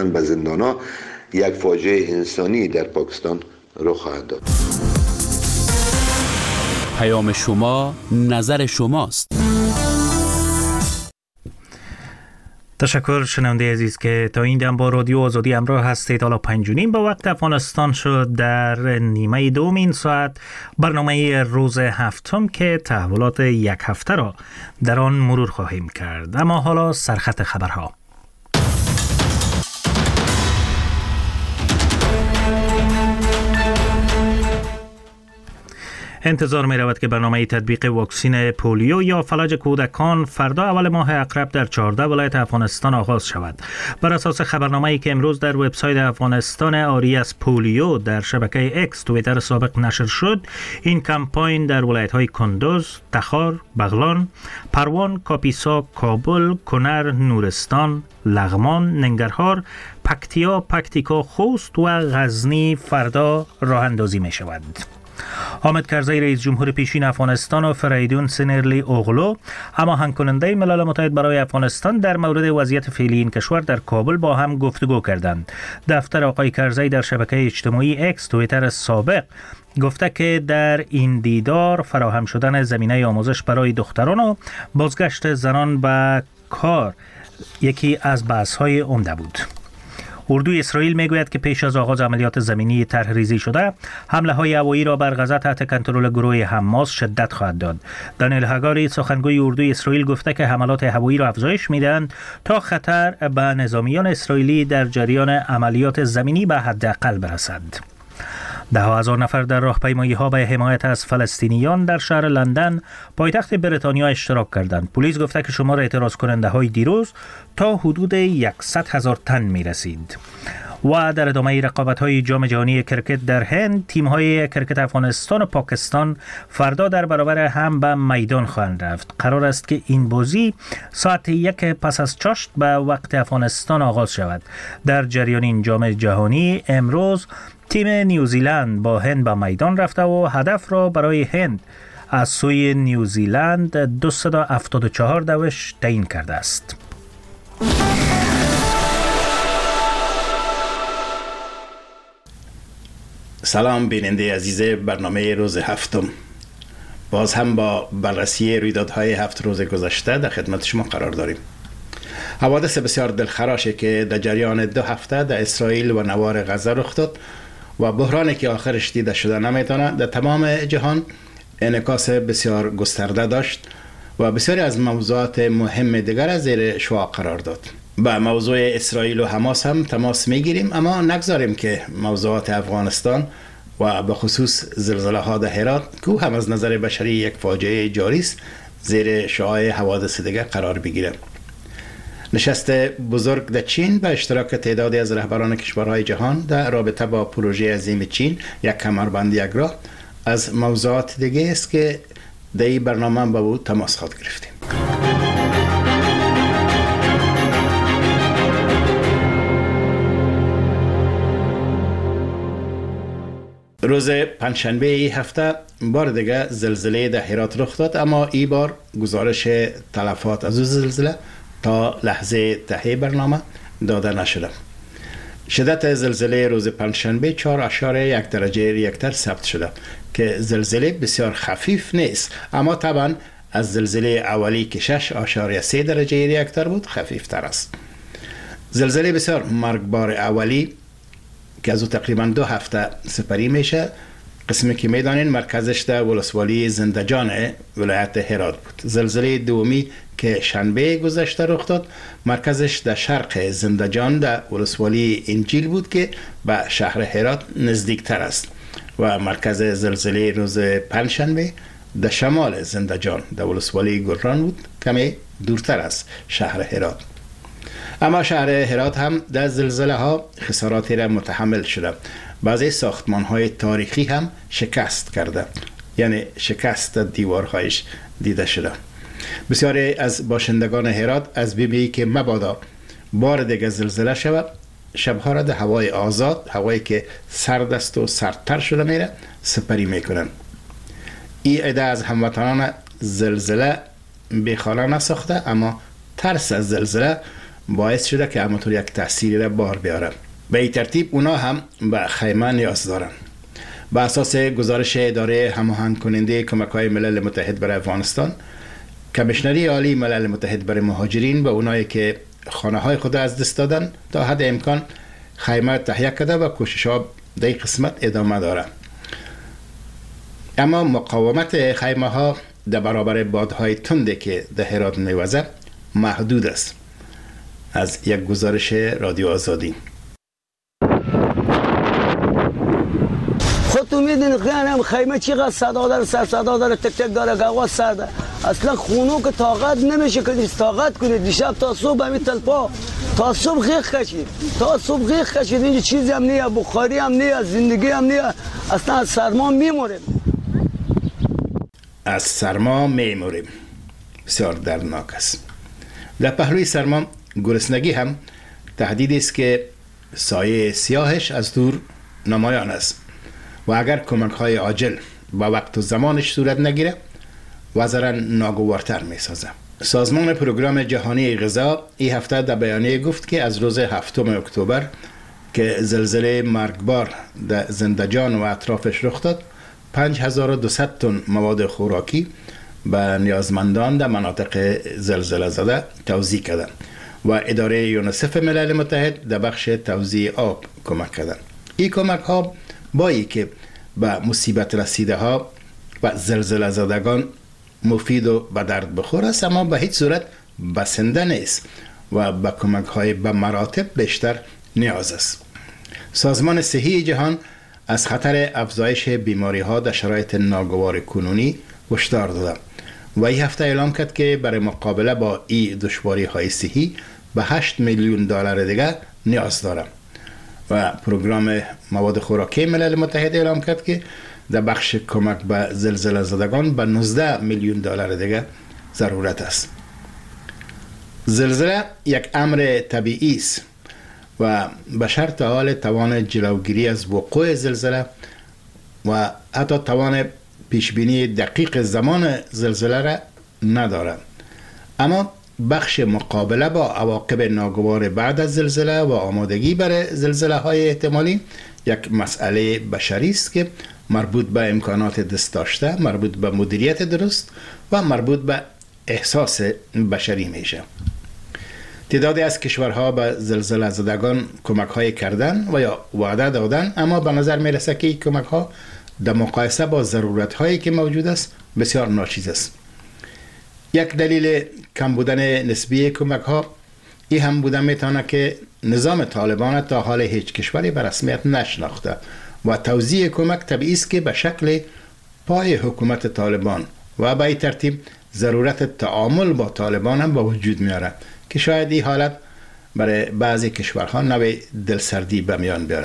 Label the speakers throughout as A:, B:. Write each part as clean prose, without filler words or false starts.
A: رفتن به زندان‌ها یک فاجعه انسانی در پاکستان رخ خواهد داد.
B: پیام شما، نظر شماست.
C: تشکر شنونده عزیز که تا این دم با رادیو آزادی همراه هستید. حالا 5:30 به وقت افغانستان شد. در نیمه دوم این ساعت برنامه روز هفتم که تحولات یک هفته را در آن مرور خواهیم کرد. اما حالا سرخط خبرها. انتظار می رود که برنامه تطبیق واکسن پولیو یا فلج کودکان فردا اول ماه اقرب در 14 ولایت افغانستان آغاز شود. بر اساس خبرنامه‌ای که امروز در وبسایت افغانستان آری از پولیو در شبکه اکس توییتر سابق نشر شد، این کمپاین در ولایت‌های کندوز، تخار، بغلان، پروان، کاپیسا، کابل، کنر، نورستان، لغمان، ننگرهار، پکتیکا، خوست و غزنی فردا راه اندازی می شود. حامد کرزی رئیس جمهور پیشین افغانستان و فریدون سنرلی اوغلو هماهنگ کننده ملل متحد برای افغانستان در مورد وضعیت فعلی این کشور در کابل با هم گفتگو کردند. دفتر آقای کرزی در شبکه اجتماعی اکس توییتر سابق گفته که در این دیدار فراهم شدن زمینه آموزش برای دختران و بازگشت زنان به کار یکی از بحث‌های عمده بود. اردوی اسرائیل میگوید که پیش از آغاز عملیات زمینی طرح ریزی شده، حمله های هوایی را بر غزه تحت کنترل گروه حماس شدت خواهد داد. دانیل هاگاری سخنگوی اردوی اسرائیل گفته که حملات هوایی را افزایش میدهند تا خطر به نظامیان اسرائیلی در جریان عملیات زمینی به حداقل برسد. 10,000 نفر در راهپیمایی‌ها به حمایت از فلسطینیان در شهر لندن پایتخت بریتانیا اشتراک کردند. پلیس گفته که شمار اعتراض کننده‌های دیروز تا حدود 100,000 تن می‌رسید. و در ادامه رقابت‌های جام جهانی کرکت در هند، تیم‌های کرکت افغانستان و پاکستان فردا در برابر هم به میدان خواهند رفت. قرار است که این بازی ساعت 1 پس از چاشت به وقت افغانستان آغاز شود. در جریان این جام جهانی امروز تیم نیوزیلند با هند به میدان رفته و هدف را برای هند از سوی نیوزیلند 274 دوش تعیین کرده است.
D: سلام بیننده عزیز برنامه روز هفتم. باز هم با بررسی رویدادهای 7 روز گذشته در خدمت شما قرار داریم. حوادث بسیار دلخراشی که در جریان 2 هفته در اسرائیل و نوار غزه رخ داد و بحرانی که آخرش دیده شده نمیتونه در تمام جهان انعکاس بسیار گسترده داشت و بسیاری از موضوعات مهم دیگر زیر شعاع قرار داد. با موضوع اسرائیل و حماس هم تماس میگیریم، اما نگذاریم که موضوعات افغانستان و به خصوص زلزله ها در هرات که هم از نظر بشری یک فاجعه جاری است زیر شعاع حوادث دیگر قرار بگیره. نشست بزرگ در چین به اشتراک تعدادی از رهبران کشورهای جهان در رابطه با پروژه عظیم چین یک کمربند یک راه از موضوعات دیگه است که در این برنامه با او تماس خواهد گرفتیم. روز پنجشنبه این هفته بار دیگه زلزله در هرات رخ داد، اما این بار گزارش تلفات از زلزله تا لحظه ته برنامه داده نشده. شدت زلزله روز پنجشنبه 4.1 درجه ریکتر ثبت شده که زلزله بسیار خفیف نیست، اما طبعا از زلزله اولی که 6.3 درجه ریکتر بود خفیف تر است. زلزله بسیار مرگبار اولی که از او تقریبا 2 هفته سپری میشه، قسمی که میدانین مرکزش در ولسوالی زندجان ولایت هرات بود. زلزله دومی که شنبه گذشته رخ داد مرکزش در شرق زندجان در ولسوالی انجیل بود که به شهر هرات نزدیکتر است و مرکز زلزله روز پنجشنبه در شمال زندجان در ولسوالی گلران بود، کمی دورتر از شهر هرات. اما شهر هرات هم در زلزله ها خساراتی را متحمل شده. بعضی ساختمان های تاریخی هم شکست کرده، یعنی شکست دیوارهایش دیده شده. بسیاری از باشندگان هرات از بیمی که مبادا بار دیگه زلزله شود، شبها را در هوای آزاد، هوایی که سرد است و سردتر شده میره، سپری میکنن. این عده از هموطنان زلزله بیخانه نساخته، اما ترس از زلزله باعث شده که همونطور یک تأثیری را بار بیاره. به این ترتیب اونا هم به خیمه نیاز دارن. به اساس گزارش اداره هماهنگ کننده کمک‌های ملل متحد برای افغانستان، کمیشنری عالی ملل متحد برای مهاجرین به اونایی که خانه‌های خود از دست دادن تا حد امکان خیمه تهیه کرده و کوشش‌ها در این قسمت ادامه داره. اما مقاومت خیمه ها در برابر بادهای تندی که در هرات میوزه محدود است. از یک گزارش رادیو آزادی.
E: خودتون میدین خیمه چقدر صدا داره، سر صدا داره، تک تک داره، گوا سرده. اصلا خونو که طاقت نمیشه که طاقت کنید. دیشب تا صبح همین تلپا تا صبح غیق کشید. اینجا چیزی هم نیه، بخاری هم نیه، زندگی هم نیه. اصلا از سرما میموریم.
D: از سرما میموریم. بسیار دردناک است. در پهلوی سرما گرسنگی هم تهدیدی است که سایه سیاهش از دور نمایان است و اگر کمک‌های عاجل با وقت و زمانش صورت نگیره وضع ناگوارتر می‌سازه. سازمان پروگرام جهانی غذا این هفته در بیانیه گفت که از روز 7 اکتبر که زلزله مرگبار در زندجان و اطرافش رخ داد 5200 تن مواد خوراکی به نیازمندان در مناطق زلزله زده توزیع کردند و اداره یونیسف ملل متحد در بخش توزیع آب کمک کردند. این کمک ها با ای که به مصیبت رسیده ها و زلزله زدگان مفید و به درد بخور است، اما به هیچ صورت بسنده نیست و به کمک های به مراتب بیشتر نیاز است. سازمان صحی جهان از خطر افزایش بیماری ها در شرایط ناگوار کنونی هشدار داده و این هفته اعلام کرد که برای مقابله با این دشواری های صحی به 8 میلیون دلار دیگر نیاز داره و پروگرام مواد خوراکی ملل متحد اعلام کرد که در بخش کمک به زلزله زدگان به 19 میلیون دلار دیگر ضرورت است. زلزله یک امر طبیعی است و به شرط حال توان جلوگیری از وقوع زلزله و حتی توان پیشبینی دقیق زمان زلزله را ندارد. اما بخش مقابله با عواقب ناگوار بعد از زلزله و آمادگی برای زلزله های احتمالی یک مسئله بشری است که مربوط به امکانات دست داشته، مربوط به مدیریت درست و مربوط به احساس بشری میشه. تعدادی از کشورها به زلزله زدگان کمک های کردن و یا وعده دادن، اما به نظر میرسه که این کمک ها در مقایسه با ضرورت هایی که موجود است بسیار ناچیز است. یک دلیل کم بودن نسبی کمک ها این هم بوده میتونه که نظام طالبان تا حال هیچ کشوری به رسمیت نشناخته و توزیع کمک طبیعی است که به شکل پای حکومت طالبان و به این ترتیب ضرورت تعامل با طالبان هم به وجود میاره که شاید این حالت برای بعضی کشورها نوع دلسردی به میان بیاره.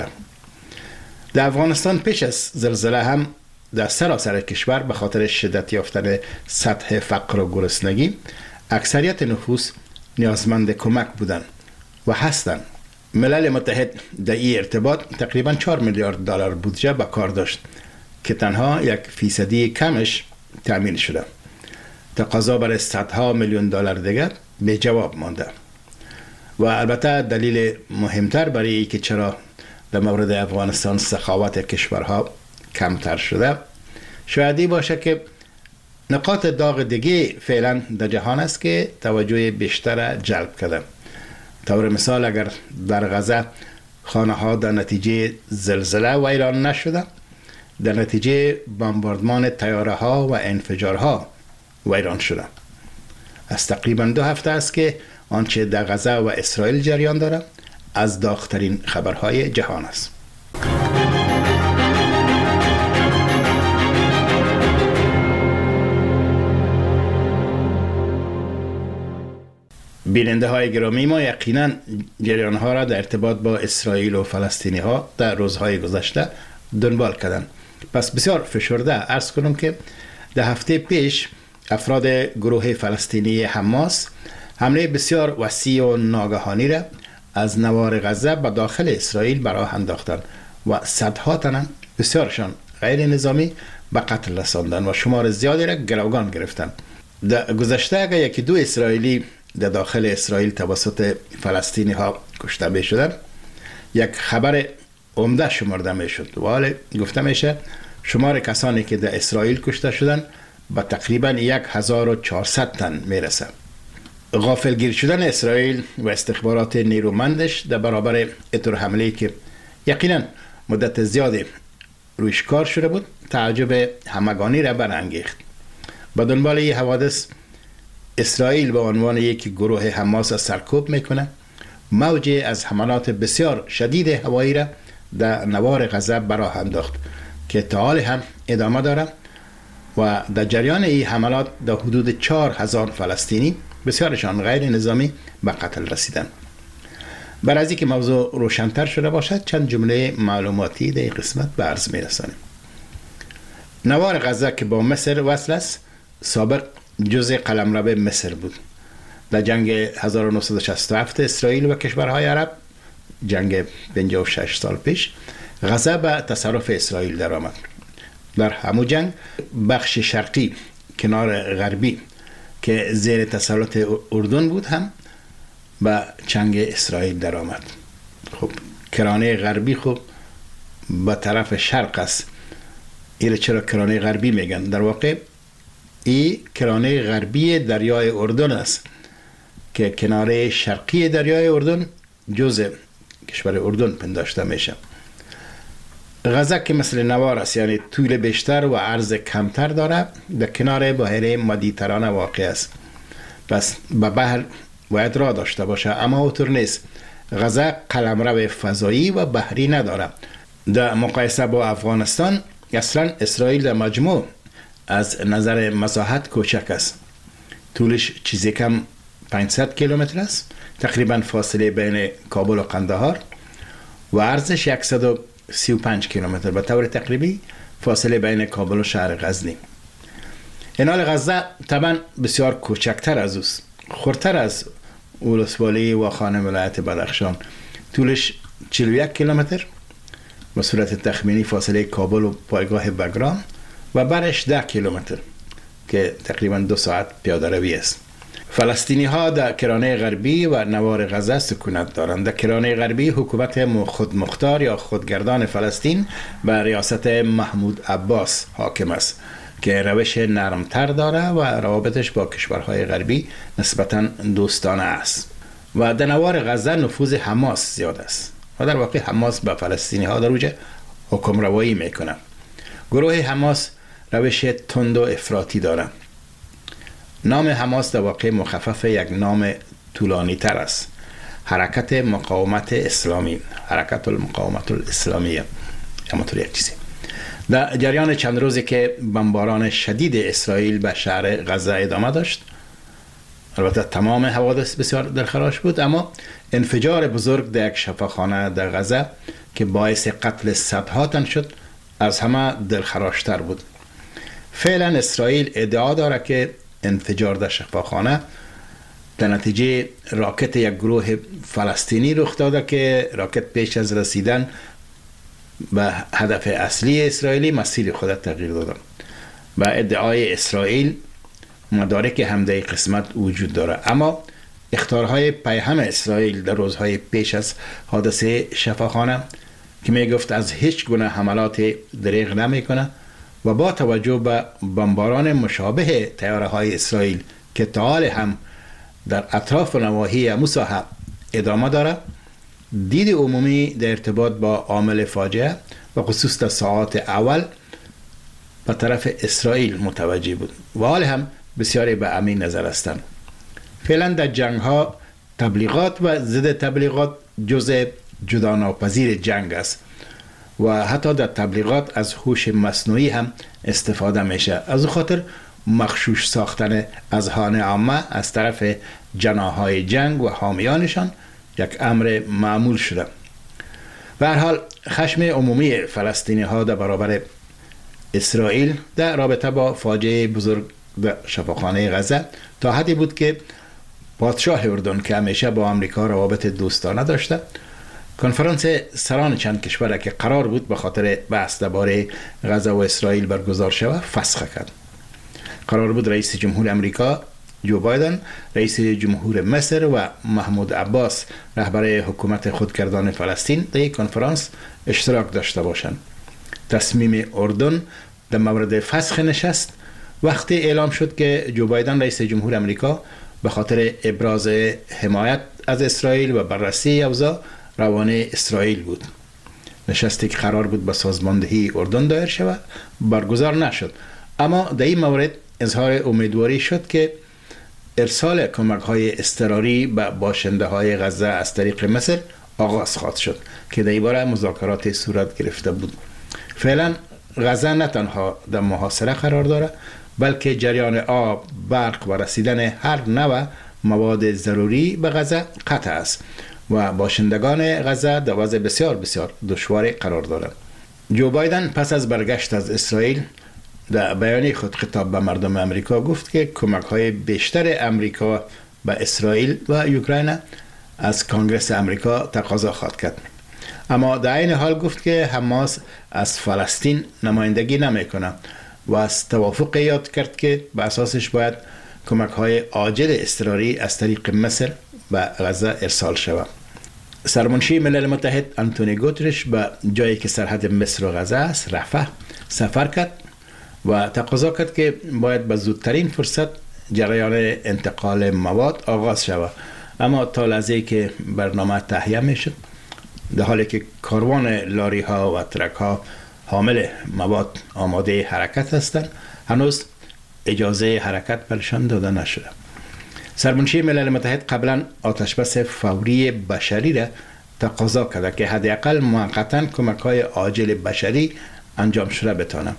D: در افغانستان پیش از زلزله هم در سراسر کشور به خاطر شدت یافتن سطح فقر و گرسنگی اکثریت نفوس نیازمند کمک بودند و هستند. ملل متحد در این ارتباط تقریبا 4 میلیارد دلار بودجه به کار داشت که تنها 1% کمش تأمین شده. تقاضا برای صدها میلیون دلار دیگر به جواب مانده و البته دلیل مهمتر برای این که چرا در مورد افغانستان سخاوت کشورها کمتر شده شاید باشه که نقاط داغ دیگه فعلا در جهان است که توجه بیشتر جلب کرده. طور مثال اگر در غزه خانه ها در نتیجه زلزله ویران نشده، در نتیجه بمباردمان طیاره ها و انفجارها ویران شده. از تقریبا 2 هفته است که آنچه در غزه و اسرائیل جریان داره از داغ‌ترین خبرهای جهان است. بیننده های گرامی، ما یقینا جریان ها را در ارتباط با اسرائیل و فلسطینی ها در روزهای گذشته دنبال کردند. پس بسیار فشرده عرض کنم که در هفته پیش افراد گروه فلسطینی حماس حمله بسیار وسیع و ناگهانی را از نوار غزه به داخل اسرائیل به راه انداختند و صدها تن بسیارشان غیر نظامی به قتل رساندند و شمار زیادی را گروگان گرفتند. در گذشته اگر 1-2 اسرائیلی در داخل اسرائیل توسط فلسطینی ها کشته می شدن یک خبر عمده شمرده می شد و حال گفته میشه شمار کسانی که در اسرائیل کشته شدن به تقریبا 1400 تن می رسه. غافلگیر شدن اسرائیل و استخبارات نیرومندش در برابر اطور حمله که یقینا مدت زیادی رویش کار شده بود تعجب همگانی را برانگیخت. با دنبال این حوادث اسرائیل به عنوان یک گروه حماس سرکوب میکنه، موج از حملات بسیار شدید هوایی را در نوار غزه براه انداخت که تا حال هم ادامه داره و در جریان این حملات در حدود 4000 فلسطینی بسیارشان غیر نظامی به قتل رسیدند. برای از اینکه موضوع روشن‌تر شده باشد چند جمله معلوماتی در این قسمت به عرض می‌رسانیم. نوار غزه که با مصر وصل است سابق جزء قلمرو مصر بود. در جنگ 1967 اسرائیل و کشورهای عرب، جنگ 56 سال پیش، غزه به تصرف اسرائیل درآمد. در همون جنگ بخش شرقی کنار غربی که زیر تسلط اردن بود هم به چنگ اسرائیل درآمد. خب کرانه غربی خب به طرف شرق است. این چرا کرانه غربی میگن؟ در واقع این کرانه غربی دریای اردن است که کناره شرقی دریای اردن جزء کشور اردن پنداشته میشه. غزه که مثل نوار است، یعنی طول بیشتر و عرض کمتر داره، در کنار بحیره مدیترانه واقع است. پس به بحر باید راه داشته باشه، اما اوطور نیست. غزه قلمرو فضایی و بحری نداره. در مقایسه با افغانستان اصلا اسرائیل در مجموع از نظر مساحت کوچک است. طولش چیزی کم 500 کیلومتر است، تقریبا فاصله بین کابل و قندهار، و عرضش 135 کیلومتر، به طور تقریبی فاصله بین کابل و شهر غزنی. اینال غزه طبعا بسیار کوچکتر از اوست، خردتر از ولسوالی و خانه ولایت بدخشان. طولش 41 کیلومتر به صورت تخمینی فاصله کابل و پایگاه بگرام، و برش 10 کیلومتر که تقریبا 2 ساعت پیاده روی است. فلسطینی ها در کرانه غربی و نوار غزه سکونت دارند. در کرانه غربی حکومت خودمختار یا خودگردان فلسطین به ریاست محمود عباس حاکم است که روش نرمتر داره و روابطش با کشورهای غربی نسبتاً دوستانه است. و در نوار غزه نفوذ حماس زیاد است و در واقع حماس به فلسطینی ها در اوج حکم روایی میکنه. گروه حماس روش تند و افراطی داره. نام حماس در واقع مخفف یک نام طولانی تر است: حرکت مقاومت اسلامی، حرکت المقاومت الاسلامیه، همونطور یک چیزی. در جریان چند روزی که بمباران شدید اسرائیل به شهر غزه ادامه داشت، البته تمام حوادث بسیار دلخراش بود، اما انفجار بزرگ در یک شفاخانه در غزه که باعث قتل صدها تن شد از همه دلخراشتر بود. فعلا اسرائیل ادعا داره که انفجار در شفاخانه در نتیجه راکت یک گروه فلسطینی رخ داده که راکت پیش از رسیدن به هدف اصلی اسرائیلی مسیر خود تغییر داده. و ادعای اسرائیل مدارک هم در قسمت وجود داره، اما اخطارهای پیهم اسرائیل در روزهای پیش از حادثه شفاخانه که می گفت از هیچ گونه حملات دریغ نمی کنه و با توجه به بمباران مشابه طیاره های اسرائیل که تا حال هم در اطراف و نواحی مساحه ادامه داره، دید عمومی در ارتباط با عامل فاجعه و خصوص در ساعات اول به طرف اسرائیل متوجه بود و حال هم بسیاری به همین نظر هستند. فعلا در جنگ ها تبلیغات و ضد تبلیغات جزء جداناپذیر جنگ است و حتی در تبلیغات از هوش مصنوعی هم استفاده میشه. از او خاطر مغشوش ساختن اذهان عامه از طرف جناحهای جنگ و حامیانشان یک امر معمول شده. به هر حال خشم عمومی فلسطینی ها در برابر اسرائیل در رابطه با فاجعه بزرگ در شفاخانه غزه تا حدی بود که پادشاه اردن که همیشه با آمریکا روابط دوستانه داشته، کنفرانس سران چند کشور که قرار بود به خاطر بحث درباره غزه و اسرائیل برگزار شود فسخ کرد. قرار بود رئیس جمهور آمریکا جو بایدن رئیس جمهور مصر و محمود عباس رهبر حکومت خودگردان فلسطین در یک کنفرانس اشتراک داشته باشند. تصمیم اردن در مورد فسخ نشست وقتی اعلام شد که جو بایدن رئیس جمهور امریکا به خاطر ابراز حمایت از اسرائیل و بررسی اوضاع روانه اسرائیل بود. نشستی که قرار بود به سازماندهی اردن دایر شود برگزار نشد، اما در این مورد اظهار امیدواری شد که ارسال کمک‌های اضطراری به باشنده‌های غزه از طریق مصر آغاز خواهد شد که در این باره مذاکرات صورت گرفته بود. فعلا غزه نه تنها در محاصره قرار دارد بلکه جریان آب، برق و رسیدن هر نوع مواد ضروری به غزه قطع است و باشندگان غزه در وضع بسیار بسیار دشواری قرار دارند. جو بایدن پس از برگشت از اسرائیل در بیانیه خود خطاب به مردم امریکا گفت که کمک‌های بیشتر امریکا به اسرائیل و اوکراین از کنگره امریکا تقاضا خواهد کرد. اما در این حال گفت که حماس از فلسطین نمایندگی نمی‌کند و از توافق یاد کرد که به اساسش باید کمک‌های عاجل اضطراری از طریق مصر به غزه ارسال شود. سرمنشی ملل متحد آنتونی گوترش به جایی که سرحد مصر و غزه است، رفح، سفر کرد و تقاضا کرد که باید به زودترین فرصت جریان انتقال مواد آغاز شود. اما تا لحظه‌ای که برنامه تهیه میشد، در حالی که کاروان لاری ها و ترک ها حامل مواد آماده حرکت هستند، هنوز اجازه حرکت برشان داده نشده. سرمنشی ملل متحد قبلا آتشبس فوری بشری را تقاضا کرده که حداقل موقتا کمک‌های عاجل بشری انجام شده بتانه.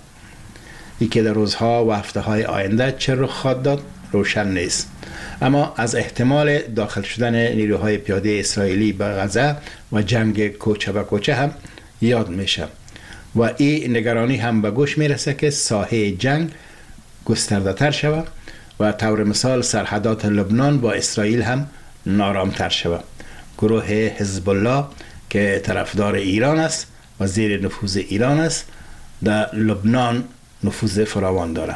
D: ای که در روزها و هفته‌های آینده چه رخ خواهد داد روشن نیست، اما از احتمال داخل شدن نیروهای پیاده اسرائیلی به غزه و جنگ کوچه به کوچه هم یاد میشه و این نگرانی هم به گوش میرسه که ساحه جنگ گسترده تر شود و طور مثال سرحدات لبنان با اسرائیل هم نارامتر شود. گروه حزب الله که طرفدار ایران است و زیر نفوذ ایران است در لبنان نفوذ فراوان داره.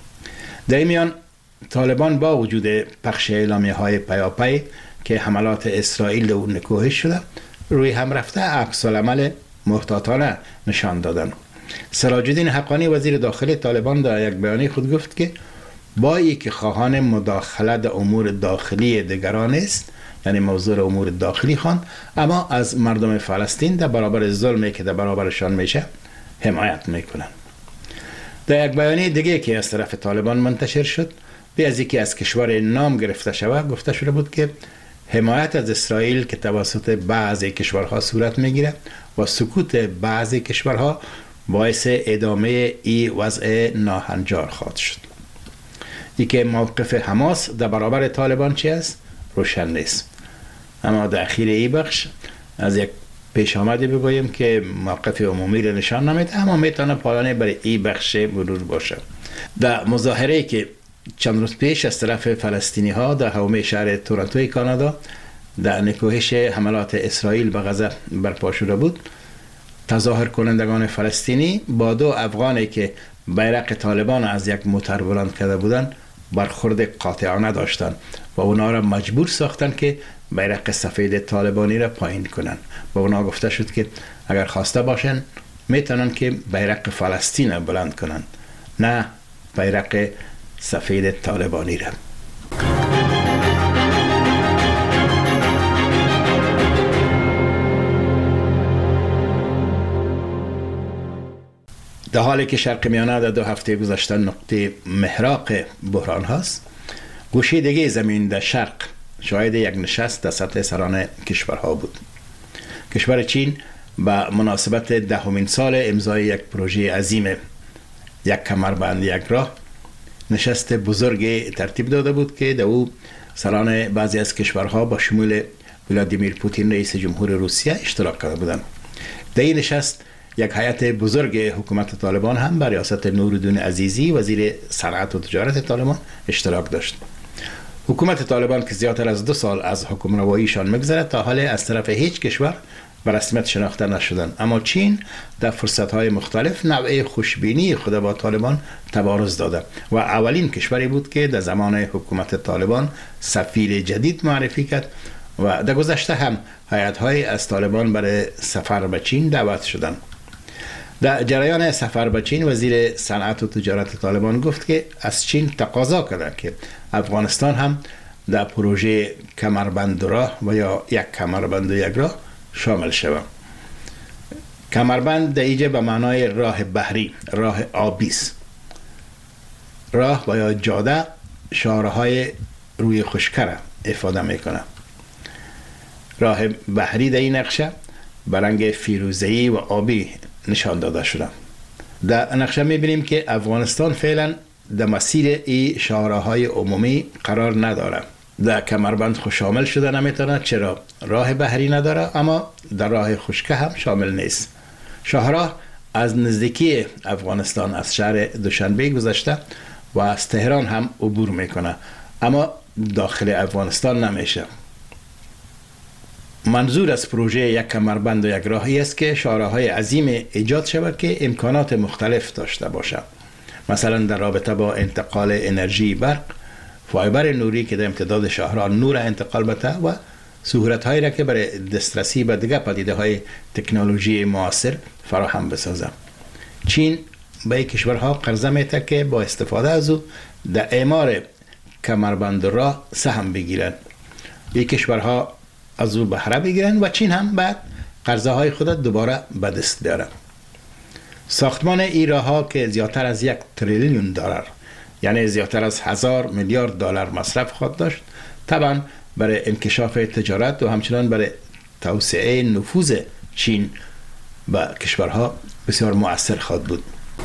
D: در این میان طالبان با وجود پخش اعلامیه های پیاپی که حملات اسرائیل در اون نکوهش شده روی هم رفته عکس العمل محتاطانه نشان دادن. سراج الدین حقانی وزیر داخلی طالبان در یک بیانیه خود گفت که با اینکه خواهان مداخله در امور داخلی دیگران است، یعنی موضوع امور داخلی خوان، اما از مردم فلسطین در برابر ظلمی که در برابرشان میشه حمایت میکنن. در یک بیانیه دیگه که از طرف طالبان منتشر شد، به از اینکه از کشور نام گرفته شود گفته شده بود که حمایت از اسرائیل که توسط بعضی کشورها صورت میگیره و سکوت بعضی کشورها باعث ادامه ای وضع ناهنجار خواهد شد. ای که موقف حماس در برابر طالبان چی است روشن نیست، اما در اخیر ای بخش از یک پیش آمدی بگویم که موقف عمومی را نشان نمیده، اما میتونه پایانه برای ای بخش مرور باشه. در مظاهره که چند روز پیش از طرف فلسطینی ها در حومه شهر تورنتوی کانادا در نکوهش حملات اسرائیل به غزه برپا شده بود، تظاهر کنندگان فلسطینی با دو افغانی که بیرق طالبان از یک موتر بلند کرده بودند برخورد قاطعانه داشتند و اونا را مجبور ساختند که بیرق سفید طالبانی را پایین کنند. و اونا گفته شد که اگر خواسته باشن میتونن که بیرق فلسطین را بلند کنند، نه بیرق سفید طالبانی را. در حالی که شرق میانه در 2 هفته گذشته نقطه محراق بحران هست، گوشه دیگه زمین در شرق شاهد یک نشست در سطح سران کشورها بود. کشور چین به مناسبت 10مین سال امضای یک پروژه عظیم، یک کمربند یک راه، نشست بزرگ ترتیب داده بود که در او سران بعضی از کشورها با شمول ولادیمیر پوتین رئیس جمهور روسیه اشتراک کرده بودند. در این نشست یک هیئت بزرگ حکومت طالبان هم به ریاست نورالدین عزیزی وزیر صنعت و تجارت طالبان اشتراک داشت. حکومت طالبان که زیادتر از 2 سال از حکمرواییشان میگذرد تا حال از طرف هیچ کشور به رسمیت شناخته نشدند. اما چین در فرصت‌های مختلف نوع خوشبینی خود با طالبان تبارز داده و اولین کشوری بود که در زمان حکومت طالبان سفیر جدید معرفی کرد و در گذشته هم هیئت‌های از طالبان برای سفر به چین دعوت شدند. در جریان سفر به چین وزیر صنعت و تجارت طالبان گفت که از چین تقاضا کرده که افغانستان هم در پروژه کمربند راه و یا یک کمربند و یک راه شامل شود. کمربند در اینجا به معنای راه بحری، راه آبی است. راه و یا جاده شارهای روی خشکه را افاده میکنه. راه بحری در این نقشه به رنگ فیروزه‌ای و آبی نشان داده شده. در نقشه میبینیم که افغانستان فعلا در مسیر این شاهراهای عمومی قرار نداره. در کمربند خود شامل شده نمیتونه، چرا راه بحری نداره، اما در راه خشکه هم شامل نیست. شاهراه از نزدیکی افغانستان از شهر دوشنبه گذشته و از تهران هم عبور میکنه، اما داخل افغانستان نمیشه. منظور از پروژه یک کمربند و یک راهی است که شاهراهای عظیم ایجاد شود که امکانات مختلف داشته باشد. مثلا در رابطه با انتقال انرژی برق، فایبر نوری که در امتداد شاهراه نور انتقال بده و سهولت‌هایی را که برای دسترسی به دیگر پدیده‌های تکنولوژی معاصر فراهم بسازد. چین به کشورها قرضه میده که با استفاده از او در اعمار کمربند راه سهم بگیرند. این کشورها از او بهره بگیرند و چین هم بعد قرضه های خود دوباره به دست بیاره. ساختمان این راه ها که زیادتر از 1 تریلیون دلار، یعنی زیادتر از 1000 میلیارد دلار مصرف خواهد داشت، طبعا برای انکشاف تجارت و همچنان برای توسعه نفوذ چین به کشورها بسیار مؤثر خواهد بود.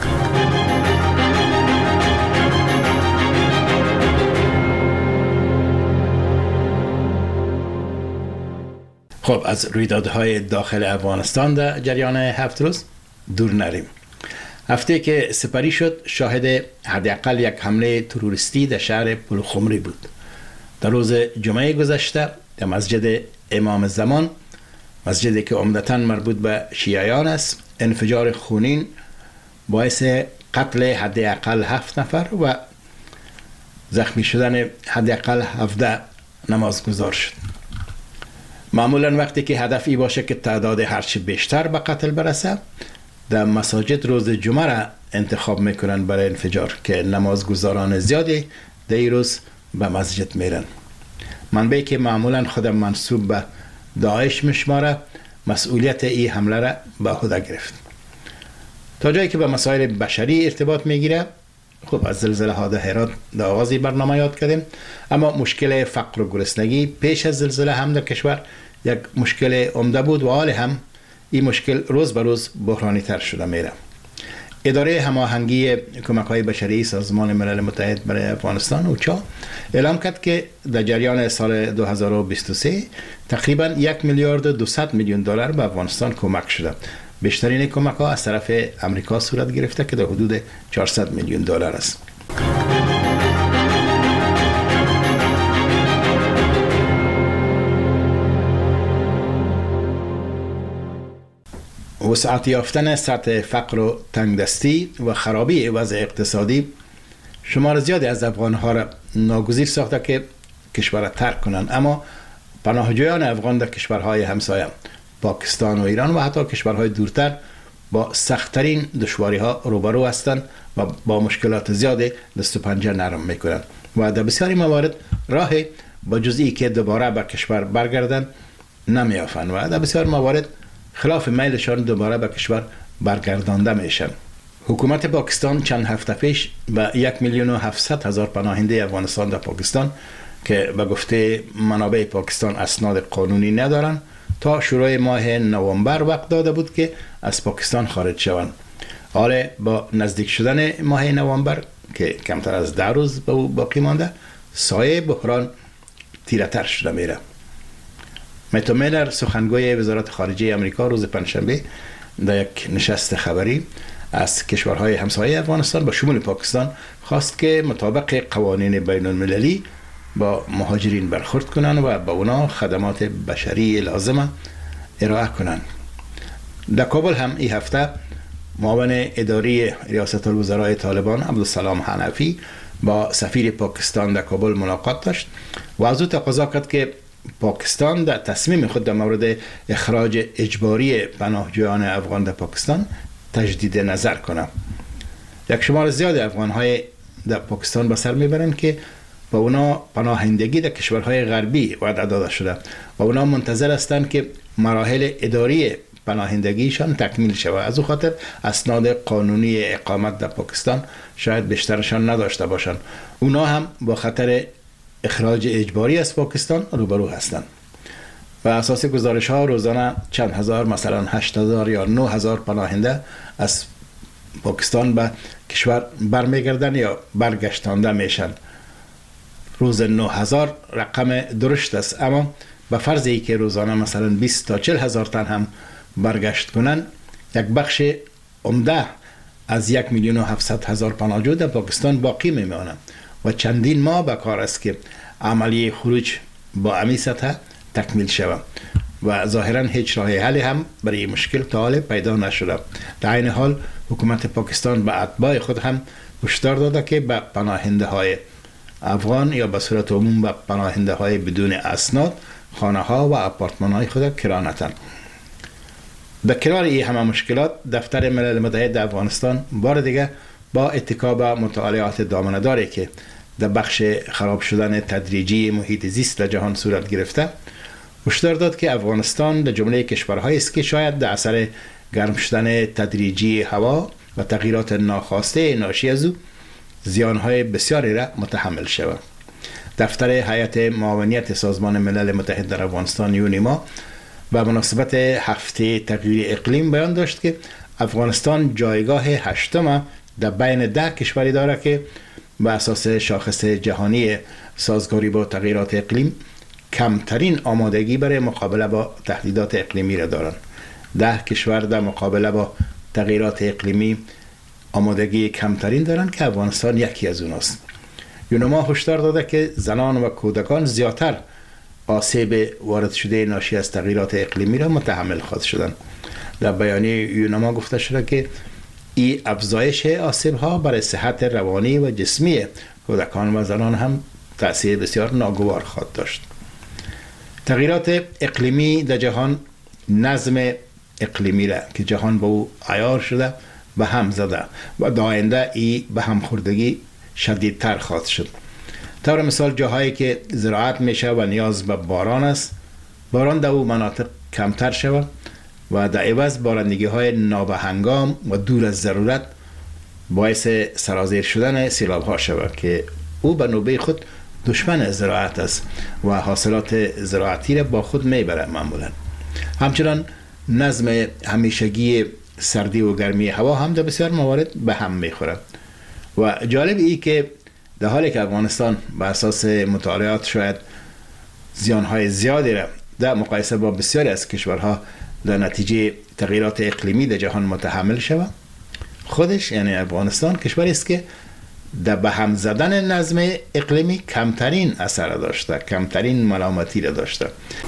D: خب از رویدادهای داخل افغانستان در جریان 7 روز دور نریم. هفته که سپری شد شاهد حداقل یک حمله تروریستی در شهر پلخمری بود. در روز جمعه گذشته در مسجد امام زمان، مسجدی که عمدتاً مربوط به شیعیان است، انفجار خونین باعث قتل حداقل 7 نفر و زخمی شدن حداقل 17 نمازگزار شد. معمولا وقتی که هدفی باشه که تعداد هرچی بیشتر به قتل برسه، در مساجد روز جمعه را انتخاب میکنن برای انفجار که نمازگزاران زیادی در این روز به مسجد میرن. منبعی که معمولا خودم منسوب به داعش میشماره مسئولیت این حمله را به عهده گرفت. تا جایی که به مسائل بشری ارتباط میگیره، خب از زلزله ها در هرات در آغازی برنامه یاد کردیم، اما مشکل فقر و گرسنگی پیش از زلزله هم در کشور یک مشکل عمده بود و حال هم این مشکل روز به روز بحرانی تر شده میره. اداره هماهنگی کمک‌های بشری سازمان ملل متحد برای افغانستان اوچا اعلام کرد که در جریان سال 2023 تقریبا 1 میلیارد و 200 میلیون دلار به افغانستان کمک شده. بیشترین کمک‌ها از طرف امریکا صورت گرفته که در حدود 400 میلیون دلار است. وسعت یافتن سطح فقر و تنگدستی و خرابی وضع اقتصادی شمار زیادی از افغان‌ها را ناگزیر ساخته که کشور را ترک کنند، اما پناهجویان افغان در کشورهای همسایه پاکستان و ایران و حتی کشورهای دورتر با سخت‌ترین دشواری‌ها روبرو هستند و با مشکلات زیادی دست و پنجه نرم می‌کنند و در بسیاری موارد راهی با جزئی که دوباره به کشور برگردند نمی‌یافند و در بسیار موارد خلاف میلشان دوباره به کشور برگردانده میشن. حکومت پاکستان چند هفته پیش به 1,700,000 پناهنده افغانستان در پاکستان که به گفته منابع پاکستان اسناد قانونی ندارند تا شروع ماه نوامبر وقت داده بود که از پاکستان خارج شوند. حالا با نزدیک شدن ماه نوامبر که کمتر از 10 روز به او باقی مانده، سایه بحران تیره‌تر شده میره. متو میلر سخنگوی وزارت خارجه آمریکا روز پنجشنبه در یک نشست خبری از کشورهای همسایه افغانستان با شمول پاکستان خواست که مطابق قوانین بین المللی با مهاجرین برخورد کنند و به اونا خدمات بشری لازمه ارائه کنند. در کابل هم این هفته معاون اداری ریاست الوزراء طالبان عبدالسلام حنفی با سفیر پاکستان در کابل ملاقات داشت و از او تقاضا کرد که پاکستان در تصمیم خود در مورد اخراج اجباری پناهجویان افغان در پاکستان تجدید نظر کنه. یک شمار زیاد افغان‌های در پاکستان به سر میبرند که با اونا پناهندگی در کشورهای غربی وعده داده شده و اونا منتظر هستند که مراحل اداری پناهندگیشان تکمیل شود. از او خاطر اسناد قانونی اقامت در پاکستان شاید بیشترشان نداشته باشند. اونا هم با خطر اخراج اجباری از پاکستان روبرو هستند. و اساس گزارش ها روزانه چند هزار، مثلا 8,000 یا 9,000 پناهنده از پاکستان به کشور برمیگردن یا برگشتانده میشن. روز 9,000 رقم درشت است، اما به فرض ای که روزانه مثلا 20 تا 40,000 تن هم برگشت کنن، یک بخش عمده از 1,700,000 پناهجو در پاکستان باقی میمانند و چندین ماه به کار است که عملیه خروج با امی سطح تکمیل شود و ظاهرا هیچ راه حلی هم برای مشکل تا حال پیدا نشده. در این حال حکومت پاکستان به اتباع خود هم هشدار داده که به پناهنده های افغان یا به صورت عموم به پناهنده های بدون اسناد خانه ها و اپارتمان های خود کرا ندهند. در کنار این همه مشکلات، دفتر ملل متحد در افغانستان بار دیگه با اتکا به مطالعات دامنه‌داری که در بخش خراب شدن تدریجی محیط زیست در جهان صورت گرفته، هشدار داد که افغانستان در جمله کشورهایی است که شاید در اثر گرم شدن تدریجی هوا و تغییرات ناخواسته ناشی از او زیانهای بسیاری را متحمل شود. دفتر هیئت معاونیت سازمان ملل متحد در افغانستان یونیما به مناسبت هفته تغییر اقلیم بیان داشت که افغانستان جایگاه 8 در بین 10 کشوری دارد که به اساس شاخص جهانی سازگاری با تغییرات اقلیم کمترین آمادگی برای مقابله با تهدیدات اقلیمی را دارند. 10 کشور در مقابله با تغییرات اقلیمی آمادگی کمترین دارند که افغانستان یکی از اوناست. یونما هشدار داده که زنان و کودکان زیادتر آسیب وارد شده ناشی از تغییرات اقلیمی را متحمل خواهد شدند. در بیانیه یونما گفته شده که این افزایش آسیب ها برای صحت روانی و جسمی کودکان و زنان هم تأثیر بسیار ناگوار خواهد داشت. تغییرات اقلیمی در جهان نظم اقلیمی را که جهان با او عیار شده به هم زده و در آینده ای به هم خوردگی شدیدتر خواهد شد. طور مثال جاهایی که زراعت میشه و نیاز به باران است، باران در او مناطق کمتر شود و در عوض بارندگی های نابهنگام و دور از ضرورت باعث سرازیر شدن سیلاب ها شود که او به نوبه خود دشمن زراعت است و حاصلات زراعتی را با خود میبره معمولا. همچنان نظم همیشگی سردی و گرمی هوا هم در بسیار موارد به هم میخوره و جالب ای که در حالی که افغانستان به اساس مطالعات شاید زیانهای زیادی را در مقایسه با بسیاری از کشورها در نتیجه تغییرات اقلیمی در جهان متحمل شود، خودش یعنی افغانستان کشوری است که در به هم زدن نظم اقلیمی کمترین اثر داشته، کمترین ملامتی را داشته.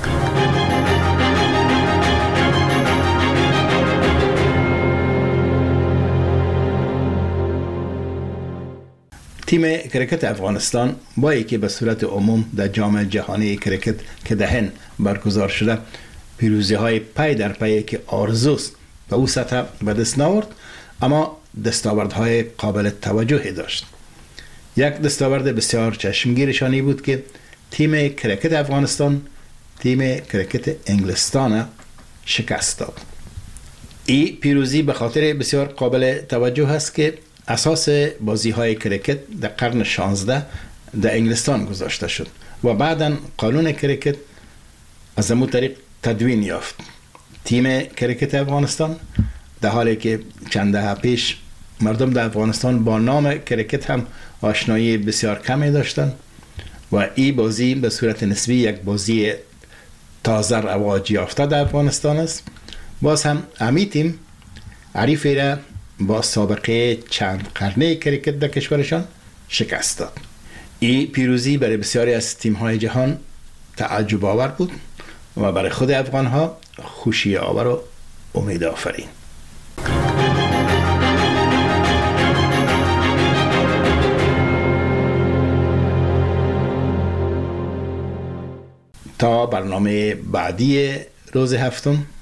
D: تیم کرکت افغانستان با اینکه به صورت عموم در جام جهانی کرکت که در هند برگزار شده پیروزی های پی در پی که آرزوست به او سطح به دست ناورد، اما دستاوردهای قابل توجهی داشت. یک دستاورد بسیار چشمگیرشانی بود که تیم کرکت افغانستان تیم کرکت انگلستان شکست داد. این پیروزی به خاطر بسیار قابل توجه است که اساس بازی های کرکت در قرن 16 در انگلستان گذاشته شد و بعداً قانون کرکت از همون طریق تدوین یافت. تیم کرکت افغانستان در حالی که چند دهه پیش مردم در افغانستان با نام کرکت هم آشنایی بسیار کمی داشتند و این بازی به صورت نسبی یک بازی تازه رواج یافته در افغانستان است، باز هم امی تیم حریفی را با سابقه چند قرنه کرکت در کشورشان شکست داد. این پیروزی برای بسیاری از تیم‌های جهان تعجب آور بود و برای خود افغان ها خوشی آور و امید آفرین. تا برنامه بعدی روز هفتم